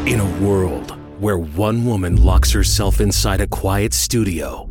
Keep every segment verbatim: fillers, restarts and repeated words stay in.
In a world where one woman locks herself inside a quiet studio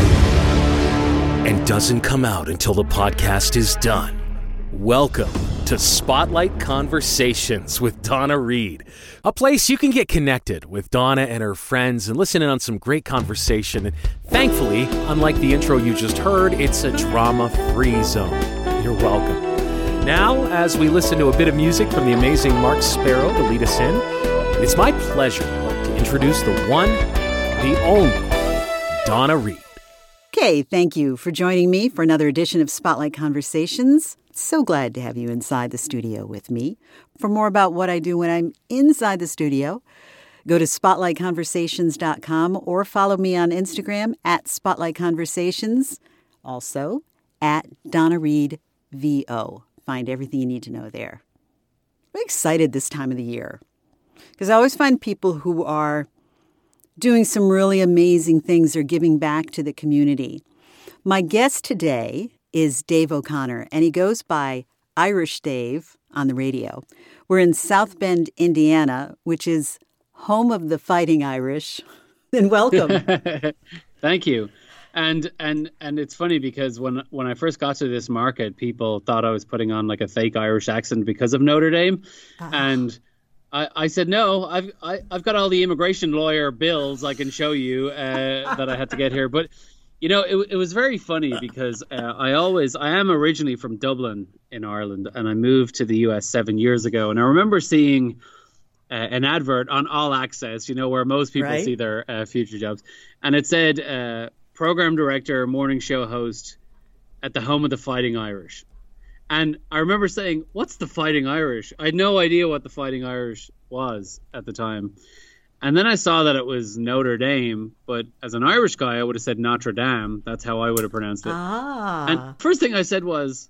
and doesn't come out until the podcast is done. Welcome to Spotlight Conversations with Donna Reed, a place you can get connected with Donna and her friends and listen in on some great conversation. And thankfully, unlike the intro you just heard, it's a drama-free zone. You're welcome. Now, as we listen to a bit of music from the amazing Mark Sparrow to lead us in, it's my pleasure to introduce the one, the only, Donna Reed. Okay, thank you for joining me for another edition of Spotlight Conversations. So glad to have you inside the studio with me. For more about what I do when I'm inside the studio, go to spotlight conversations dot com or follow me on Instagram at Spotlight Conversations. Also, at Donna Reed V O. Find everything you need to know there. I'm excited this time of the year because I always find people who are doing some really amazing things or giving back to the community. My guest today is Dave O'Connor, and he goes by Irish Dave on the radio. We're in South Bend, Indiana, which is home of the Fighting Irish. And welcome. Thank you. And and and it's funny because when when I first got to this market, people thought I was putting on like a fake Irish accent because of Notre Dame. Oh. And I, I said, no, I've I, I've got all the immigration lawyer bills I can show you uh, that I had to get here. But, you know, it, it was very funny because uh, I always I am originally from Dublin in Ireland, and I moved to the U S seven years ago. And I remember seeing uh, an advert on All Access, you know, where most people right? see their uh, future jobs. And it said, uh, program director, morning show host at the home of the Fighting Irish. And I remember saying, what's the Fighting Irish? I had no idea what the Fighting Irish was at the time. And then I saw that it was Notre Dame, but as an Irish guy, I would have said Notre Dame. That's how I would have pronounced it. Ah. And first thing I said was,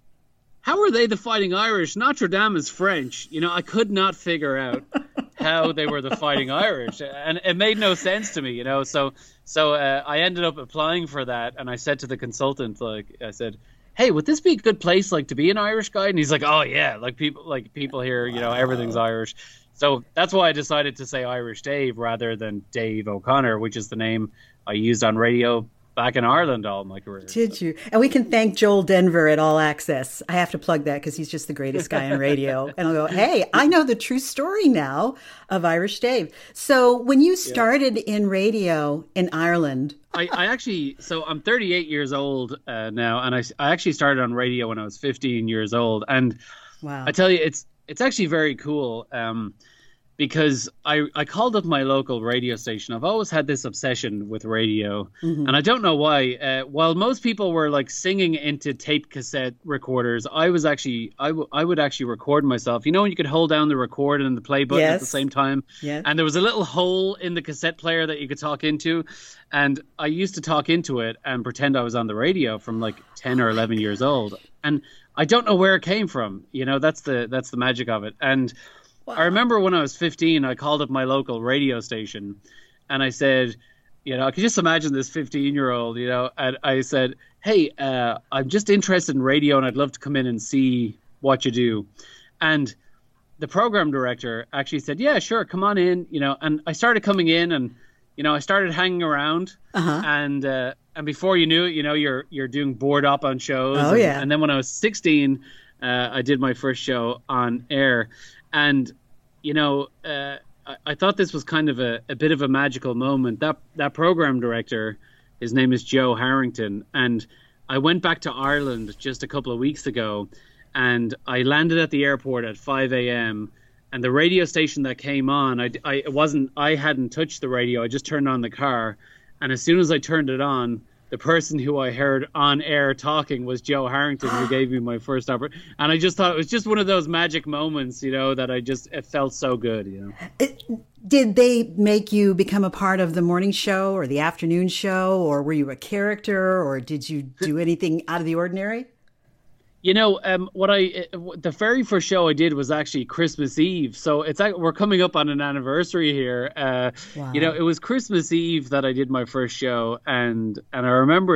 how are they the Fighting Irish? Notre Dame is French. You know, I could not figure out how they were the Fighting Irish. And it made no sense to me, you know. So so uh, I ended up applying for that. And I said to the consultant, like, I said, hey, would this be a good place, like, to be an Irish guy? And he's like, oh, yeah, like people like people here, you know, everything's Irish. So that's why I decided to say Irish Dave rather than Dave O'Connor, which is the name I used on radio back in Ireland all my career. Did you? And we can thank Joel Denver at All Access. I have to plug that because he's just the greatest guy on radio. And I'll go, hey, I know the true story now of Irish Dave. So when you started yeah. in radio in Ireland... I, I actually, so I'm thirty-eight years old uh, now, and I, I actually started on radio when I was fifteen years old. And wow. I tell you, it's it's actually very cool. Um, Because I, I called up my local radio station. I've always had this obsession with radio. Mm-hmm. And I don't know why. Uh, while most people were like singing into tape cassette recorders, I was actually, I, w- I would actually record myself. You know, when you could hold down the record and the play button yes. at the same time? Yes. And there was a little hole in the cassette player that you could talk into. And I used to talk into it and pretend I was on the radio from like ten or eleven years old. And I don't know where it came from. You know, that's the that's the magic of it. And wow. I remember when I was fifteen, I called up my local radio station and I said, you know, I could just imagine this fifteen-year-old, you know, and I said, hey, uh, I'm just interested in radio and I'd love to come in and see what you do. And the program director actually said, yeah, sure, come on in, you know, and I started coming in and, you know, I started hanging around uh-huh. and uh, and before you knew it, you know, you're you're doing board up on shows. Oh, and, yeah. And then when I was sixteen, uh, I did my first show on air. And, you know, uh, I, I thought this was kind of a, a bit of a magical moment. That that program director, his name is Joe Harrington. And I went back to Ireland just a couple of weeks ago. And I landed at the airport at five a.m. And the radio station that came on, I, I it wasn't, I hadn't touched the radio. I just turned on the car. And as soon as I turned it on, the person who I heard on air talking was Joe Harrington, who gave me my first opportunity. And I just thought it was just one of those magic moments, you know, that I just, it felt so good, you know. It, did they make you become a part of the morning show or the afternoon show, or were you a character, or did you do anything out of the ordinary? You know, um, what I the very first show I did was actually Christmas Eve. So it's like we're coming up on an anniversary here. Uh, wow. You know, it was Christmas Eve that I did my first show, and and I remember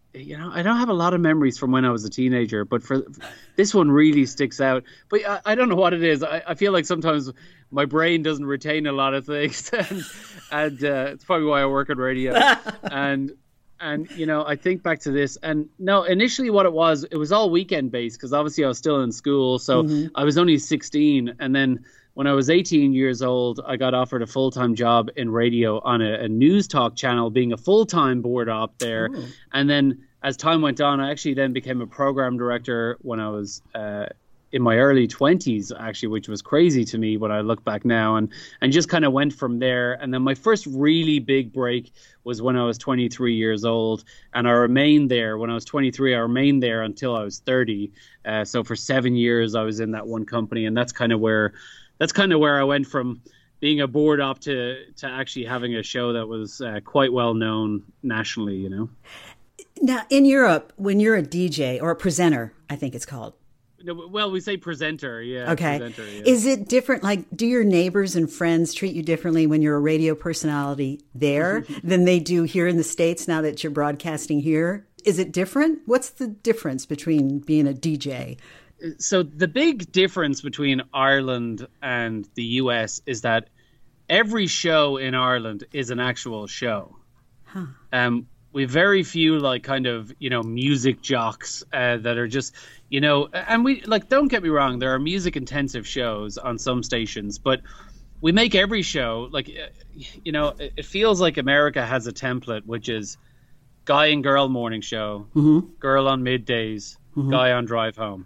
you know, I don't have a lot of memories from when I was a teenager, but for this one really sticks out. But I, I don't know what it is. I, I feel like sometimes my brain doesn't retain a lot of things, and, and uh, it's probably why I work on radio. and and you know, I think back to this, and no, initially what it was, it was all weekend based because obviously I was still in school, so mm-hmm. I was only sixteen, and then when I was eighteen years old, I got offered a full-time job in radio on a, a news talk channel, being a full-time board op there. Ooh. And then as time went on, I actually then became a program director when I was uh, in my early twenties, actually, which was crazy to me when I look back now, and, and just kind of went from there. And then my first really big break was when I was twenty-three years old, and I remained there. When I was twenty-three, I remained there until I was thirty. Uh, so for seven years, I was in that one company, and that's kind of where... That's kind of where I went from being a board op to, to actually having a show that was uh, quite well known nationally, you know. Now, in Europe, when you're a D J or a presenter, I think it's called. No, well, we say presenter, yeah. Okay. Presenter, yeah. Is it different? Like, do your neighbors and friends treat you differently when you're a radio personality there than they do here in the States now that you're broadcasting here? Is it different? What's the difference between being a D J? So the big difference between Ireland and the U S is that every show in Ireland is an actual show. Huh. Um, we have very few like kind of, you know, music jocks uh, that are just, you know, and we like, don't get me wrong, there are music intensive shows on some stations, but we make every show like, you know, it, it feels like America has a template, which is guy and girl morning show, mm-hmm. girl on middays, mm-hmm. guy on drive home.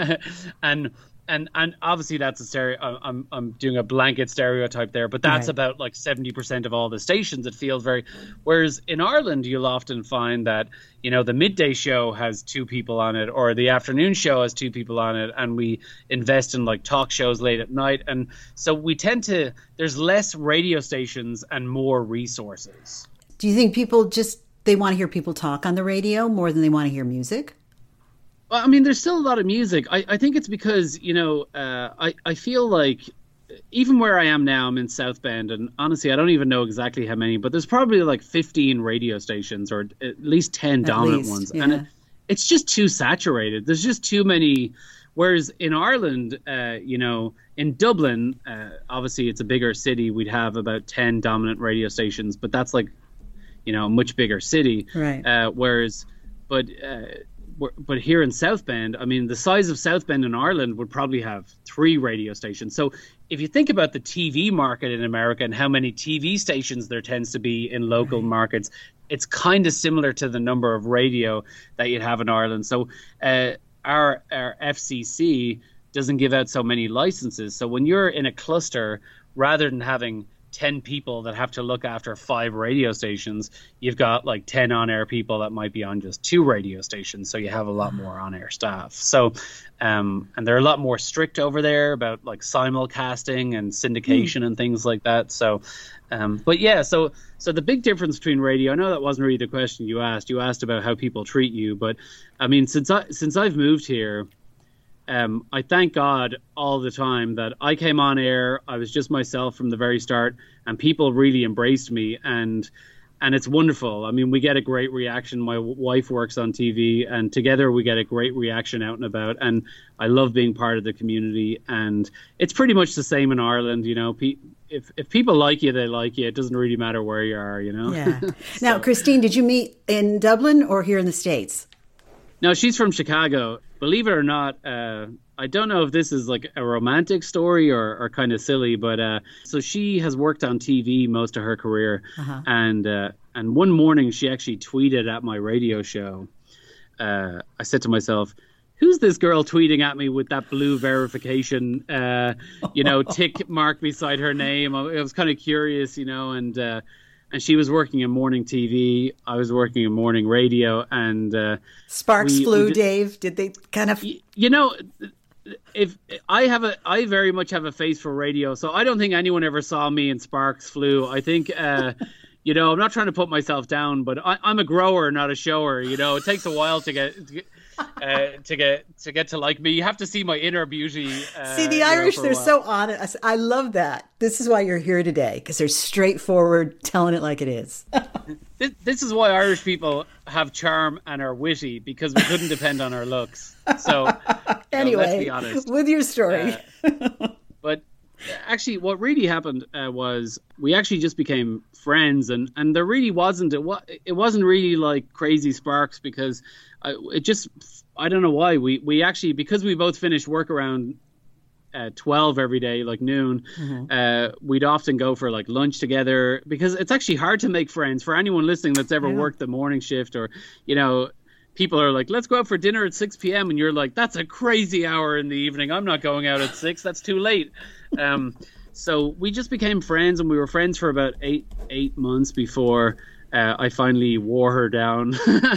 and and and obviously that's a stereo. I'm I'm doing a blanket stereotype there, but that's right. About like seventy percent of all the stations. It feels very. Whereas in Ireland, you'll often find that, you know, the midday show has two people on it, or the afternoon show has two people on it, and we invest in like talk shows late at night, and so we tend to. There's less radio stations and more resources. Do you think people just they want to hear people talk on the radio more than they want to hear music? Well, I mean, there's still a lot of music. I, I think it's because, you know, uh, I, I feel like even where I am now, I'm in South Bend, and honestly, I don't even know exactly how many, but there's probably like fifteen radio stations, or at least ten at dominant least, ones. Yeah. And it, it's just too saturated. There's just too many. Whereas in Ireland, uh, you know, in Dublin, uh, obviously it's a bigger city. We'd have about ten dominant radio stations, but that's like, you know, a much bigger city. Right. Uh, whereas, but... Uh, But here in South Bend, I mean, the size of South Bend in Ireland would probably have three radio stations. So if you think about the T V market in America and how many T V stations there tends to be in local right. markets, it's kind of similar to the number of radio that you'd have in Ireland. So uh, our, our F C C doesn't give out so many licenses. So when you're in a cluster, rather than having ten people that have to look after five radio stations, you've got like ten on-air people that might be on just two radio stations, so you have a lot more on-air staff. So um and they're a lot more strict over there about like simulcasting and syndication mm. and things like that. So um but yeah, so so the big difference between radio, I know that wasn't really the question you asked. You asked about how people treat you, but I mean, since I since I've moved here, Um, I thank God all the time that I came on air. I was just myself from the very start, and people really embraced me, and and it's wonderful. I mean, we get a great reaction. My wife works on T V, and together we get a great reaction out and about, and I love being part of the community. And it's pretty much the same in Ireland, you know. Pe- if if people like you, they like you. It doesn't really matter where you are, you know. Yeah. so. Now, Christine, did you meet in Dublin or here in the States? No, she's from Chicago. Believe it or not, uh, I don't know if this is like a romantic story or, or kind of silly, but uh, so she has worked on T V most of her career. Uh-huh. And uh, and one morning she actually tweeted at my radio show. Uh, I said to myself, who's this girl tweeting at me with that blue verification, uh, you know, tick mark beside her name? I, I was kind of curious, you know, and uh, and she was working in morning T V. I was working in morning radio, and uh, sparks we, flew. We did, Dave, did they kind of? You know, if I have a, I very much have a face for radio, so I don't think anyone ever saw me in sparks flew. I think, uh, you know, I'm not trying to put myself down, but I, I'm a grower, not a shower. You know, it takes a while to get. To get uh, to get to get to like me. You have to see my inner beauty. Uh, see, the Irish, know, they're so honest. I love that. This is why you're here today, because they're straightforward, telling it like it is. this, this is why Irish people have charm and are witty, because we couldn't depend on our looks. So anyway, you know, let's be honest. With your story. Uh, but actually, what really happened uh, was we actually just became friends, and, and there really wasn't it, wa- it wasn't really like crazy sparks, because I, it just I don't know why we we actually, because we both finished work around uh, twelve every day, like noon. Mm-hmm. Uh, we'd often go for like lunch together, because it's actually hard to make friends for anyone listening that's ever yeah. worked the morning shift, or you know. People are like, let's go out for dinner at six p.m. And you're like, that's a crazy hour in the evening. I'm not going out at six. That's too late. Um, so we just became friends, and we were friends for about eight eight months before uh, I finally wore her down.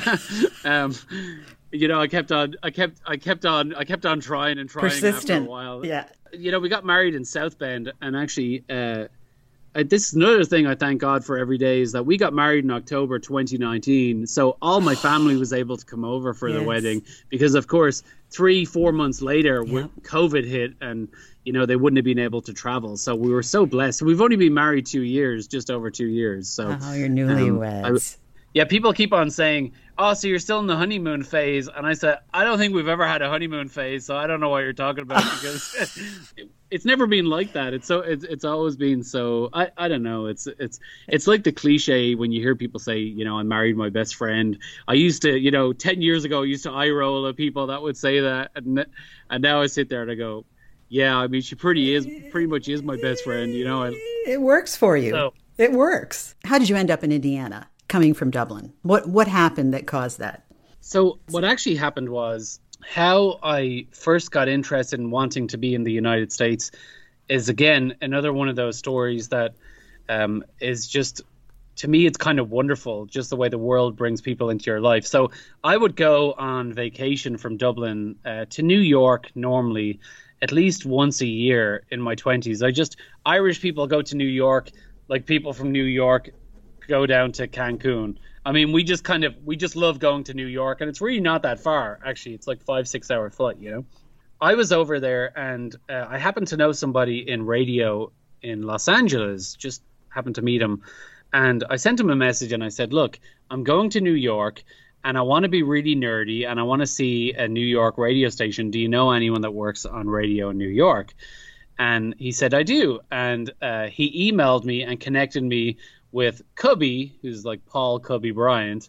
um, you know, I kept on, I kept, I kept on, I kept on trying and trying. Persistent. After a while. Yeah. You know, we got married in South Bend, and actually, uh, Uh, this is another thing I thank God for every day, is that we got married in October twenty nineteen. So all my family was able to come over for yes. the wedding, because, of course, three, four months later, yep. COVID hit, and, you know, they wouldn't have been able to travel. So we were so blessed. We've only been married two years, just over two years. So oh, you're newlyweds. Um, I, yeah, people keep on saying, oh, so you're still in the honeymoon phase. And I said, I don't think we've ever had a honeymoon phase, so I don't know what you're talking about, because it's never been like that. It's so it's it's always been so I, I don't know. It's it's it's like the cliche when you hear people say, you know, I married my best friend. I used to, you know, ten years ago, I used to eye roll at people that would say that, and and now I sit there and I go, yeah, I mean, she pretty is pretty much is my best friend, you know. And it works for you. So, it works. How did you end up in Indiana, coming from Dublin? What what happened that caused that? So what actually happened was, how I first got interested in wanting to be in the United States is, again, another one of those stories that um, is just, to me, it's kind of wonderful, just the way the world brings people into your life. So I would go on vacation from Dublin uh, to New York normally at least once a year in my twenties. I just, Irish people go to New York like people from New York go down to Cancun. I mean, we just kind of, we just love going to New York, and it's really not that far, actually. It's like five, six hour flight, you know. I was over there, and uh, I happened to know somebody in radio in Los Angeles, just happened to meet him. And I sent him a message, and I said, look, I'm going to New York, and I want to be really nerdy, and I want to see a New York radio station. Do you know anyone that works on radio in New York? And he said, I do. And uh, he emailed me and connected me with Cubby, who's like Paul Cubby Bryant,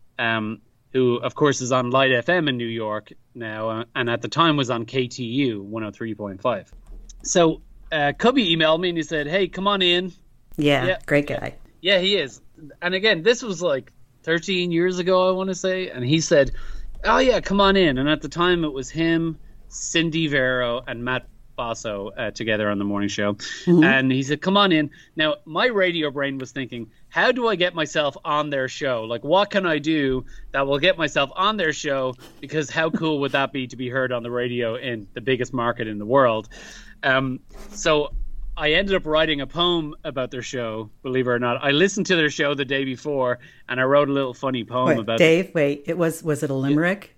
um, who, of course, is on Light F M in New York now, uh, and at the time was on K T U one oh three point five. So uh, Cubby emailed me, and he said, hey, come on in. Yeah, yeah, great guy. Yeah, he is. And again, this was like thirteen years ago, I want to say. And he said, oh, yeah, come on in. And at the time, it was him, Cindy Vero, and Matt Basso uh, together on the morning show. Mm-hmm. And he said, come on in. Now, my radio brain was thinking, how do I get myself on their show? Like, what can I do that will get myself on their show? Because how cool would that be to be heard on the radio in the biggest market in the world? Um, so I ended up writing a poem about their show, believe it or not. I listened to their show the day before, and I wrote a little funny poem wait, about Dave, it. wait, it was, was it a limerick?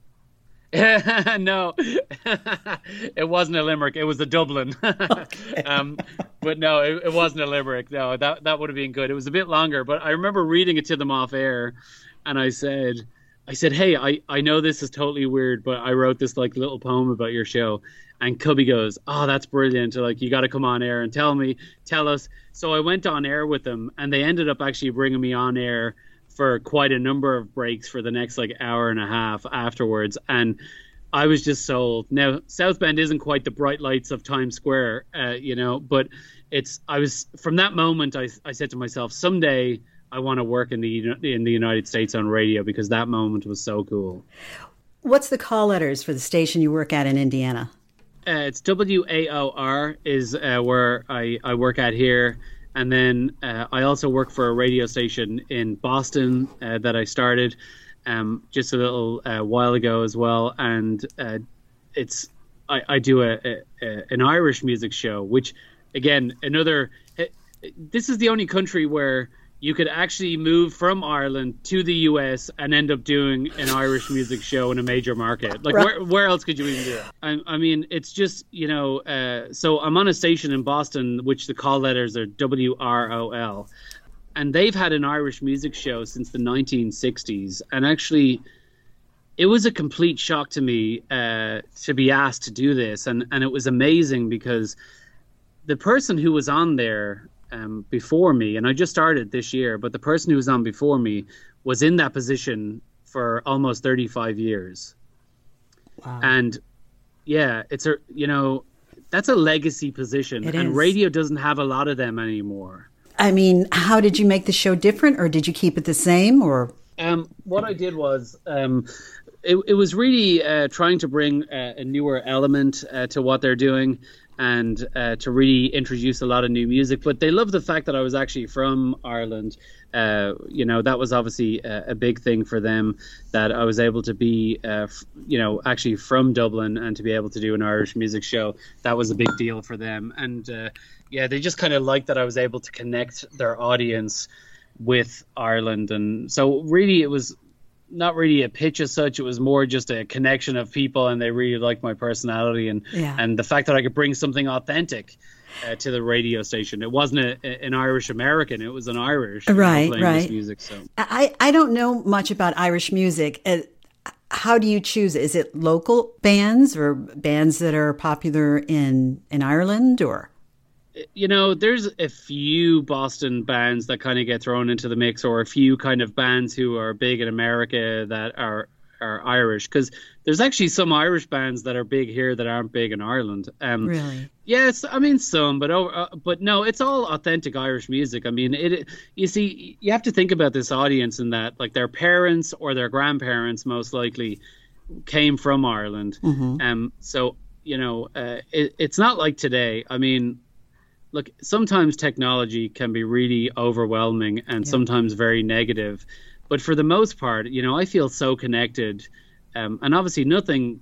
No, it wasn't a limerick. It was a Dublin. Okay. um, but no, it, it wasn't a limerick. No, that that would have been good. It was a bit longer, but I remember reading it to them off air, and I said, I said, hey, I, I know this is totally weird, but I wrote this like little poem about your show. And Cubby goes, oh, that's brilliant. Like, you got to come on air and tell me, tell us. So I went on air with them, and they ended up actually bringing me on air for quite a number of breaks for the next like hour and a half afterwards. And I was just sold. Now, South Bend isn't quite the bright lights of Times Square, uh, you know, but it's, I was, from that moment, I, I said to myself, someday I want to work in the, in the United States on radio, because that moment was so cool. What's the call letters for the station you work at in Indiana? Uh, it's W A O R is uh, where I, I work at here. And then uh, I also work for a radio station in Boston uh, that I started um, just a little uh, while ago as well. And uh, it's I, I do a, a, a an Irish music show, which, again, another. This is the only country where you could actually move from Ireland to the U S and end up doing an Irish music show in a major market. Like, right. where where else could you even do it? I, I mean, it's just, you know, uh, so I'm on a station in Boston, which the call letters are W R O L. And they've had an Irish music show since the nineteen sixties. And actually, it was a complete shock to me uh, to be asked to do this. And, and it was amazing because the person who was on there Um, before me, and I just started this year, but the person who was on before me was in that position for almost thirty-five years. Wow. And yeah, it's a, you know, that's a legacy position, it and is. Radio doesn't have a lot of them anymore. I mean, how did you make the show different, or did you keep it the same, or? Um, what I did was, um, it, it was really uh, trying to bring uh, a newer element uh, to what they're doing. And uh, to really introduce a lot of new music. But they love the fact that I was actually from Ireland. Uh, you know, that was obviously a, a big thing for them, that I was able to be, uh, f- you know, actually from Dublin and to be able to do an Irish music show. That was a big deal for them. And uh, yeah, they just kind of liked that I was able to connect their audience with Ireland. And so really it was not really a pitch as such. It was more just a connection of people, and they really liked my personality and yeah. and the fact that I could bring something authentic uh, to the radio station. It wasn't a, a, an Irish American; it was an Irish right, playing right. this music. So I I don't know much about Irish music. Uh, how do you choose it? Is it local bands or bands that are popular in in Ireland, or? You know, there's a few Boston bands that kind of get thrown into the mix, or a few kind of bands who are big in America that are are Irish, because there's actually some Irish bands that are big here that aren't big in Ireland. Um, really? Yes, I mean some, but uh, but no, it's all authentic Irish music. I mean, it. You see, you have to think about this audience in that, like, their parents or their grandparents most likely came from Ireland. Mm-hmm. Um, so you know, uh, it, it's not like today. I mean. Look, sometimes technology can be really overwhelming and yeah. sometimes very negative. But for the most part, you know, I feel so connected. Um, and obviously nothing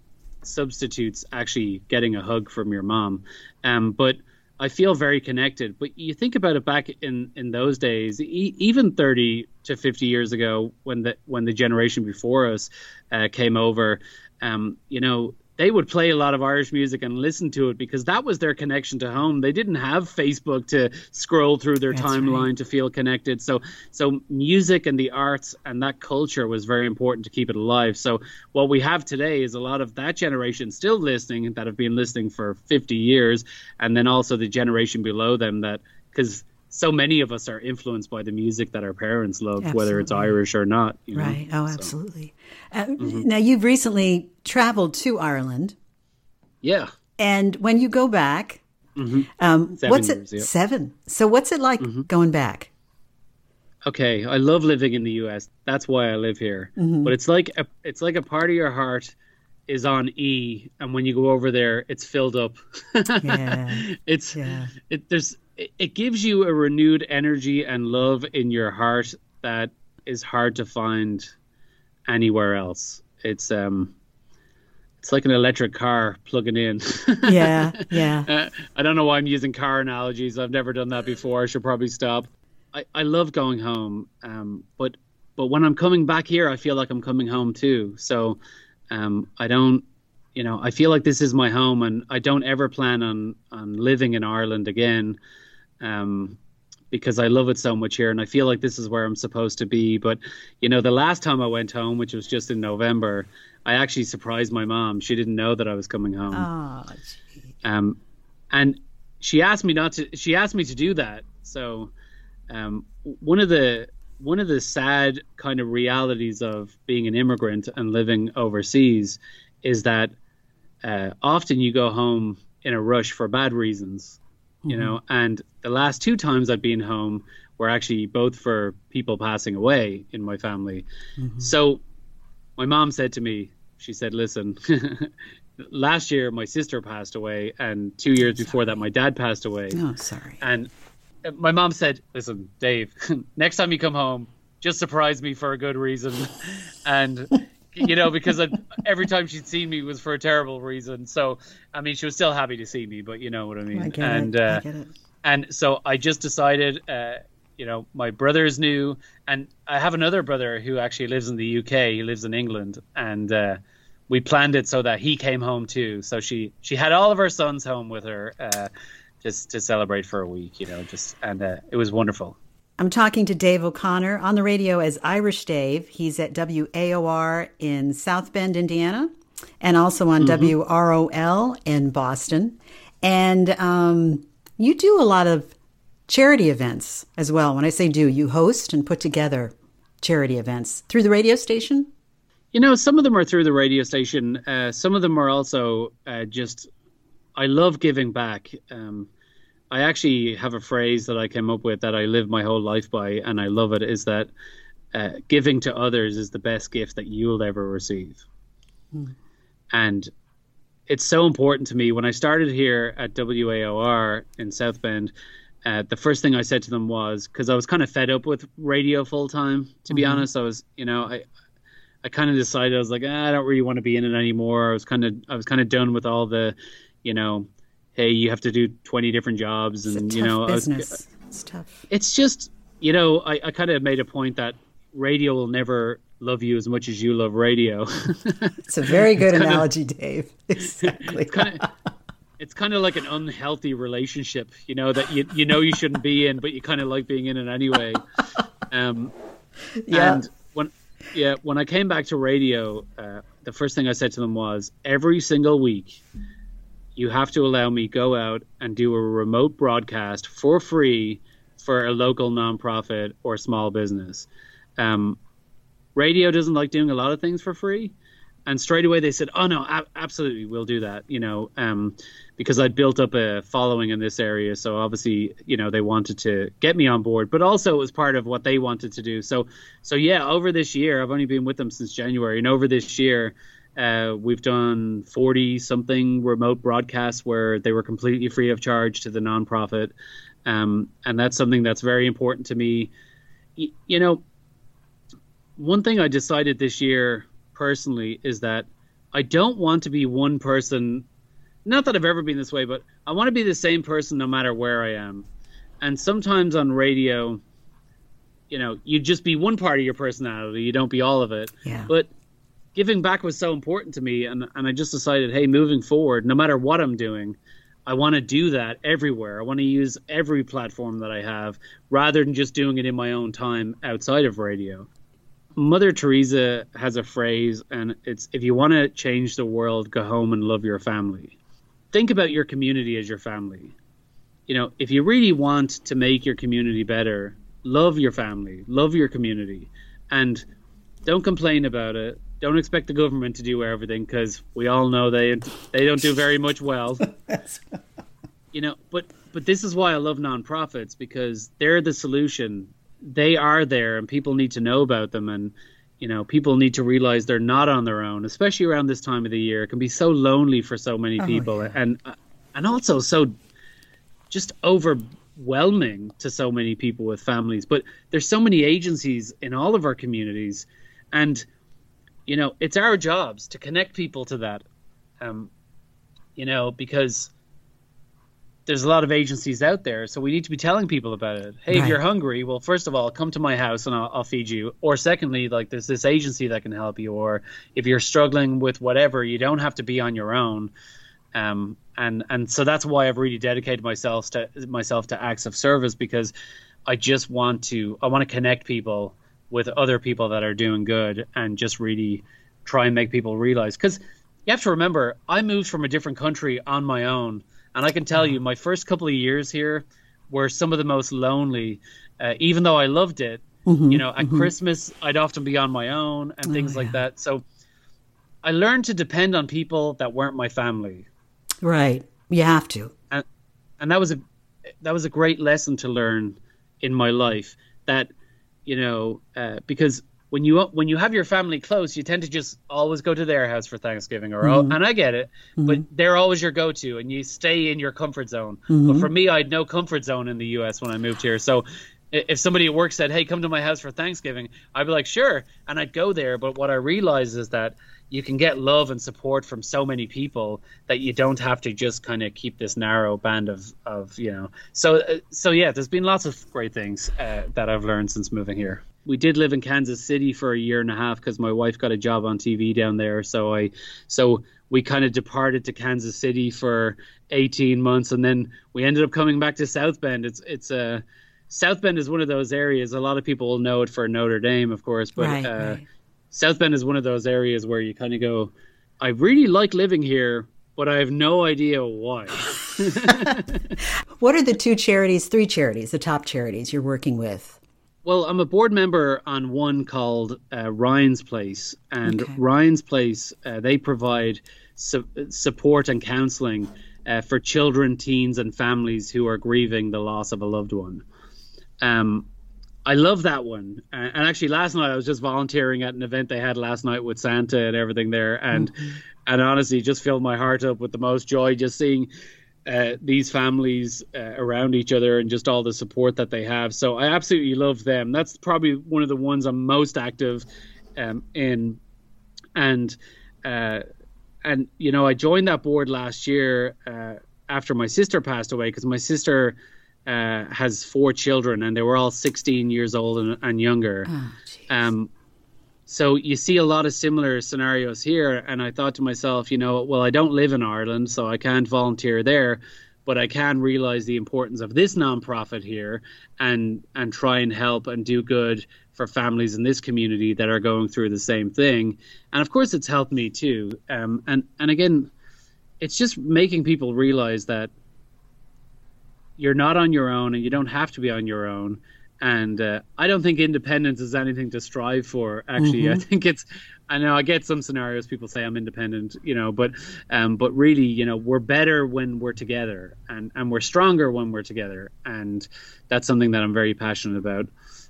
substitutes actually getting a hug from your mom. Um, but I feel very connected. But you think about it back in, in those days, e- even thirty to fifty years ago, when the, when the generation before us uh, came over, um, you know, they would play a lot of Irish music and listen to it because that was their connection to home. They didn't have Facebook to scroll through their That's timeline right. to feel connected. So so music and the arts and that culture was very important to keep it alive. So what we have today is a lot of that generation still listening, that have been listening for fifty years, and then also the generation below them, that because so many of us are influenced by the music that our parents loved, absolutely. Whether it's Irish or not. You know? Right. Oh, so. absolutely. Uh, mm-hmm. Now, you've recently traveled to Ireland. Yeah. And when you go back, mm-hmm. um, seven what's years, it? Yeah. Seven. So what's it like mm-hmm. going back? Okay. I love living in the U S. That's why I live here. Mm-hmm. But it's like a, it's like a part of your heart is on E, and when you go over there, it's filled up. yeah. It's yeah. It, there's it, it gives you a renewed energy and love in your heart that is hard to find anywhere else. It's um it's like an electric car plugging in. yeah yeah uh, I don't know why I'm using car analogies. I've never done that before. I should probably stop. I, I love going home, um but but when I'm coming back here, I feel like I'm coming home too. So um I don't you know I feel like this is my home, and I don't ever plan on on living in Ireland again, um because I love it so much here, and I feel like this is where I'm supposed to be. But, you know, the last time I went home, which was just in November, I actually surprised my mom. She didn't know that I was coming home. Oh, gee. Um, and she asked me not to, she asked me to do that. So um, one of the, one of the sad kind of realities of being an immigrant and living overseas is that uh, often you go home in a rush for bad reasons. You know, mm-hmm. and the last two times I've been home were actually both for people passing away in my family. Mm-hmm. So my mom said to me, she said, listen, last year my sister passed away, and two years sorry. before that my dad passed away. Oh, sorry. And my mom said, listen, Dave, next time you come home, just surprise me for a good reason. And you know, because I, every time she'd seen me was for a terrible reason. So, I mean, she was still happy to see me, but you know what I mean. I get and it. Uh, I get it. And so I just decided, uh, you know, my brothers knew, and I have another brother who actually lives in the U K. He lives in England, and uh, we planned it so that he came home too. So she she had all of her sons home with her, uh, just to celebrate for a week, you know, just and uh, it was wonderful. I'm talking to Dave O'Connor on the radio as Irish Dave. He's at W A O R in South Bend, Indiana, and also on mm-hmm. W R O L in Boston. And um, you do a lot of charity events as well. When I say do, you host and put together charity events through the radio station? You know, some of them are through the radio station. Uh, some of them are also uh, just, I love giving back. Um, I actually have a phrase that I came up with that I live my whole life by, and I love it, is that uh, giving to others is the best gift that you'll ever receive. Hmm. And it's so important to me. When I started here at W A O R in South Bend, Uh, the first thing I said to them was, because I was kind of fed up with radio full time, to be mm-hmm. honest. I was, you know, I I kind of decided, I was like, ah, I don't really want to be in it anymore. I was kind of, I was kind of done with all the, you know, hey, you have to do twenty different jobs, and it's a you know, tough business. I was, it's tough. It's just, you know, I, I kind of made a point that radio will never love you as much as you love radio. It's a very good it's analogy, of, Dave. Exactly. It's kind of. It's kind of like an unhealthy relationship, you know, that you you know you shouldn't be in, but you kind of like being in it anyway. Um, yeah. And when yeah, when I came back to radio, uh, the first thing I said to them was, every single week, you have to allow me go out and do a remote broadcast for free for a local nonprofit or small business. Um, radio doesn't like doing a lot of things for free. And straight away they said, oh, no, a- absolutely, we'll do that, you know, um, because I'd built up a following in this area. So obviously, you know, they wanted to get me on board, but also it was part of what they wanted to do. So, so yeah, over this year, I've only been with them since January. And over this year, uh, we've done forty something remote broadcasts where they were completely free of charge to the nonprofit. Um, and that's something that's very important to me. Y- you know, one thing I decided this year personally is that I don't want to be one person. Not that I've ever been this way, but I want to be the same person no matter where I am. And sometimes on radio, you know, you just be one part of your personality. You don't be all of it. Yeah. But giving back was so important to me. And, and I just decided, hey, moving forward, no matter what I'm doing, I want to do that everywhere. I want to use every platform that I have rather than just doing it in my own time outside of radio. Mother Teresa has a phrase, and it's, if you want to change the world, go home and love your family. Think about your community as your family. You know, if you really want to make your community better, love your family, love your community, and don't complain about it. Don't expect the government to do everything, because we all know they they don't do very much well. You know, but but this is why I love nonprofits, because they're the solution. They are there, and people need to know about them, and you know, people need to realize they're not on their own, especially around this time of the year. It can be so lonely for so many people, oh, yeah. and and also so just overwhelming to so many people with families. But there's so many agencies in all of our communities, and you know, it's our jobs to connect people to that. Um, you know, because there's a lot of agencies out there, so we need to be telling people about it. Hey, right. If you're hungry, well, first of all, come to my house and I'll, I'll feed you. Or secondly, like, there's this agency that can help you. Or if you're struggling with whatever, you don't have to be on your own. Um, and and so that's why I've really dedicated myself to myself to acts of service, because I just want to I want to connect people with other people that are doing good, and just really try and make people realize. Because you have to remember, I moved from a different country on my own. And I can tell you, my first couple of years here were some of the most lonely, uh, even though I loved it. Mm-hmm, you know, at mm-hmm. Christmas, I'd often be on my own and things oh, like yeah. that. So I learned to depend on people that weren't my family. Right. You have to. And and that was a that was a great lesson to learn in my life, that, you know, uh, because when you when you have your family close, you tend to just always go to their house for Thanksgiving, or mm-hmm. and I get it, mm-hmm. but they're always your go-to, and you stay in your comfort zone. Mm-hmm. But for me, I had no comfort zone in the U S when I moved here, so if somebody at work said, hey, come to my house for Thanksgiving, I'd be like, sure. And I'd go there. But what I realized is that you can get love and support from so many people that you don't have to just kind of keep this narrow band of, of you know. So, uh, so yeah, there's been lots of great things uh, that I've learned since moving here. We did live in Kansas City for a year and a half because my wife got a job on T V down there. So I, so we kind of departed to Kansas City for eighteen months, and then we ended up coming back to South Bend. It's it's a uh, South Bend is one of those areas. A lot of people will know it for Notre Dame, of course, but right, uh, right. South Bend is one of those areas where you kind of go, I really like living here, but I have no idea why. What are the two charities, three charities, the top charities you're working with? Well, I'm a board member on one called uh, Ryan's Place, and Okay. Ryan's Place, uh, they provide su- support and counseling uh, for children, teens, and families who are grieving the loss of a loved one. Um, I love that one. Uh, and actually, last night I was just volunteering at an event they had last night with Santa and everything there, and mm-hmm. and honestly, just filled my heart up with the most joy just seeing Uh, these families uh, around each other and just all the support that they have. So I absolutely love them. That's probably one of the ones I'm most active um, in. And, uh, and you know, I joined that board last year uh, after my sister passed away, because my sister uh, has four children and they were all sixteen years old and, and younger. Oh, um, So you see a lot of similar scenarios here. And I thought to myself, you know, well, I don't live in Ireland, so I can't volunteer there, but I can realize the importance of this nonprofit here and and try and help and do good for families in this community that are going through the same thing. And of course, it's helped me too. Um, and, and again, it's just making people realize that you're not on your own and you don't have to be on your own. And uh, I don't think independence is anything to strive for, actually. Mm-hmm. I think it's, I know I get some scenarios, people say I'm independent, you know, but um, but really, you know, we're better when we're together and, and we're stronger when we're together. And that's something that I'm very passionate about.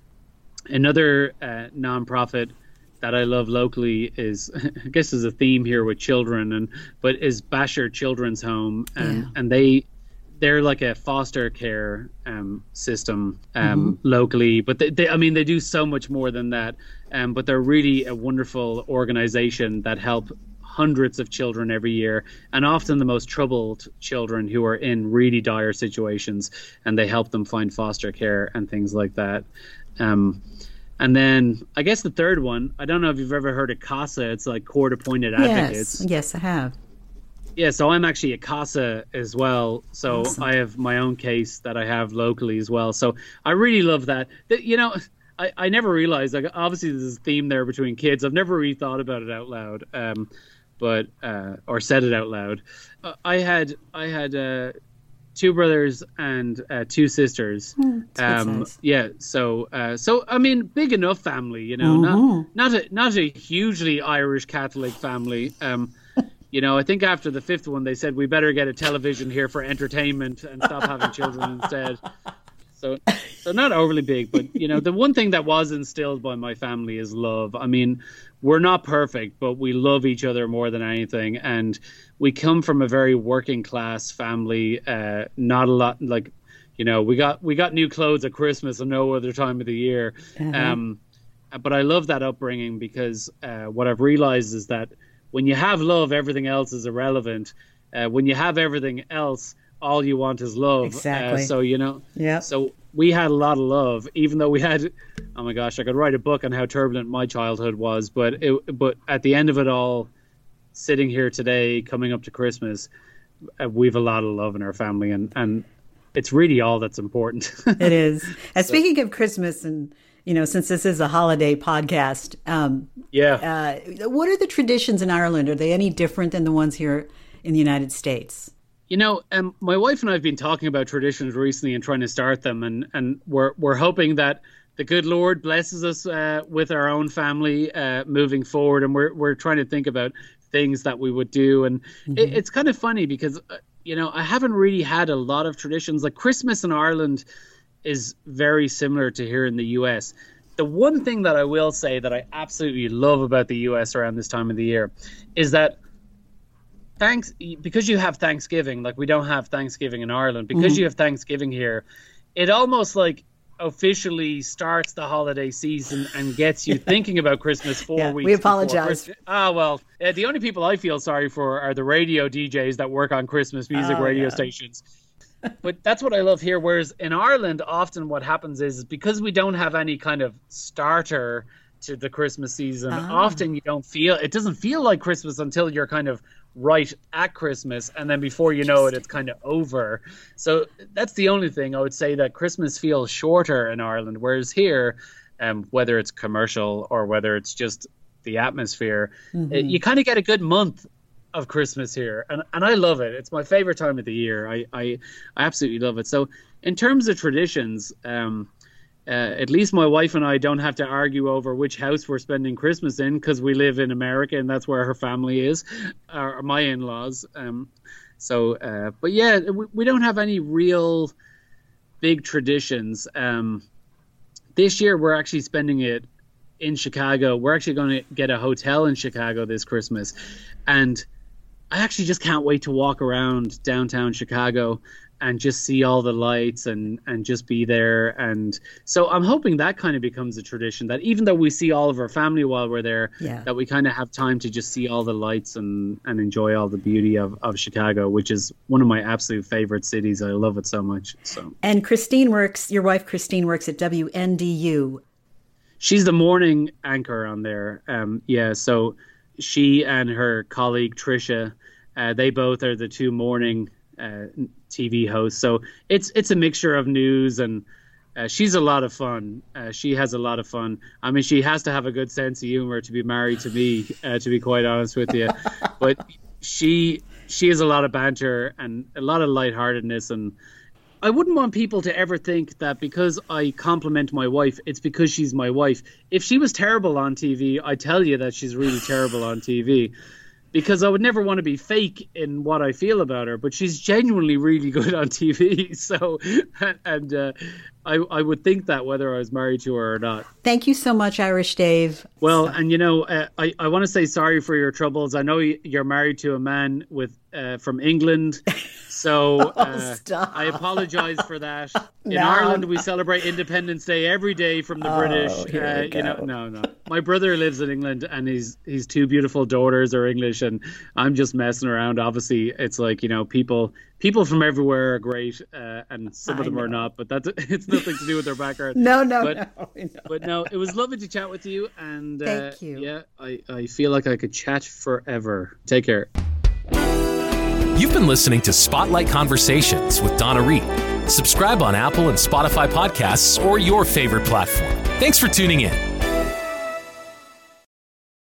Another uh, nonprofit that I love locally is, I guess there's a theme here with children, and but is Basher Children's Home. And, yeah. and they... They're like a foster care um, system um, mm-hmm. locally, but they, they, I mean, they do so much more than that. Um, but they're really a wonderful organization that help hundreds of children every year, and often the most troubled children who are in really dire situations, and they help them find foster care and things like that. Um, and then I guess the third one, I don't know if you've ever heard of CASA. It's like court appointed advocates. Yes, yes, I have. Yeah, so I'm actually a CASA as well. So awesome. I have my own case that I have locally as well. So I really love that. You know, I, I never realized, like, obviously there's a theme there between kids. I've never really thought about it out loud, um, but uh, or said it out loud. Uh, I had I had uh, two brothers and uh, two sisters. Mm, um, yeah, so uh, so I mean, big enough family, you know, mm-hmm. not not a not a hugely Irish Catholic family. Um, You know, I think after the fifth one, they said we better get a television here for entertainment and stop having children instead. So, so not overly big, but, you know, the one thing that was instilled by my family is love. I mean, we're not perfect, but we love each other more than anything. And we come from a very working class family. Uh, not a lot, like, you know, we got we got new clothes at Christmas and no other time of the year. Uh-huh. Um, but I love that upbringing because uh, what I've realized is that when you have love, everything else is irrelevant. Uh, when you have everything else, all you want is love. Exactly. Uh, so, you know, yeah. So we had a lot of love, even though we had, oh my gosh, I could write a book on how turbulent my childhood was. But it, but at the end of it all, sitting here today, coming up to Christmas, uh, we've a lot of love in our family. And, and it's really all that's important. It is. And so, speaking of Christmas, and you know, since this is a holiday podcast, um, yeah, uh, what are the traditions in Ireland? Are they any different than the ones here in the United States? You know, um, my wife and I have been talking about traditions recently and trying to start them, and, and we're we're hoping that the good Lord blesses us uh, with our own family uh, moving forward, and we're we're trying to think about things that we would do, and mm-hmm. it, it's kind of funny because uh, you know, I haven't really had a lot of traditions. Like Christmas in Ireland is very similar to here in the U S. The one thing that I will say that I absolutely love about the U S around this time of the year is that thanks because you have Thanksgiving, like we don't have Thanksgiving in Ireland, because mm-hmm. you have Thanksgiving here, it almost like officially starts the holiday season and gets you thinking about Christmas four yeah, weeks. We apologize. Ah, well, uh, the only people I feel sorry for are the radio D Js that work on Christmas music oh, radio yeah. stations. But that's what I love here. Whereas in Ireland, often what happens is because we don't have any kind of starter to the Christmas season, oh. often you don't feel, it doesn't feel like Christmas until you're kind of right at Christmas, and then before you know it, it's kind of over. So that's the only thing I would say, that Christmas feels shorter in Ireland, whereas here, um, whether it's commercial or whether it's just the atmosphere, mm-hmm. it, you kind of get a good month of Christmas here, and and I love it. It's my favorite time of the year. I I, I absolutely love it. So in terms of traditions, um, uh, at least my wife and I don't have to argue over which house we're spending Christmas in, because we live in America and that's where her family is, or my in-laws. Um, so, uh, but yeah, we, we don't have any real big traditions. Um, this year we're actually spending it in Chicago. We're actually going to get a hotel in Chicago this Christmas, and I actually just can't wait to walk around downtown Chicago and just see all the lights and, and just be there. And so I'm hoping that kind of becomes a tradition, that even though we see all of our family while we're there, yeah. that we kind of have time to just see all the lights and, and enjoy all the beauty of, of Chicago, which is one of my absolute favorite cities. I love it so much. So. And Christine works, your wife Christine works at W N D U. She's the morning anchor on there. Um, yeah, so she and her colleague Trisha, uh, they both are the two morning uh, T V hosts. So it's it's a mixture of news, and uh, she's a lot of fun. Uh, she has a lot of fun. I mean, she has to have a good sense of humor to be married to me, uh, to be quite honest with you. But she she has a lot of banter and a lot of lightheartedness, and I wouldn't want people to ever think that because I compliment my wife, it's because she's my wife. If she was terrible on T V, I tell you that she's really terrible on T V, because I would never want to be fake in what I feel about her. But she's genuinely really good on T V. So, and uh, I, I would think that whether I was married to her or not. Thank you so much, Irish Dave. Well, and you know, uh, I, I want to say sorry for your troubles. I know you're married to a man with uh, from England. So uh, oh, I apologize for that. In no, Ireland, no. we celebrate Independence Day every day from the oh, British. Uh, you know, no, no. My brother lives in England, and his his two beautiful daughters are English, and I'm just messing around. Obviously, it's like, you know, people people from everywhere are great, uh, and some of them are not. But that's it's nothing to do with their background. No, no, but, no. But no, it was lovely to chat with you, and uh, thank you. Yeah, I I feel like I could chat forever. Take care. You've been listening to Spotlight Conversations with Donna Reed. Subscribe on Apple and Spotify podcasts or your favorite platform. Thanks for tuning in.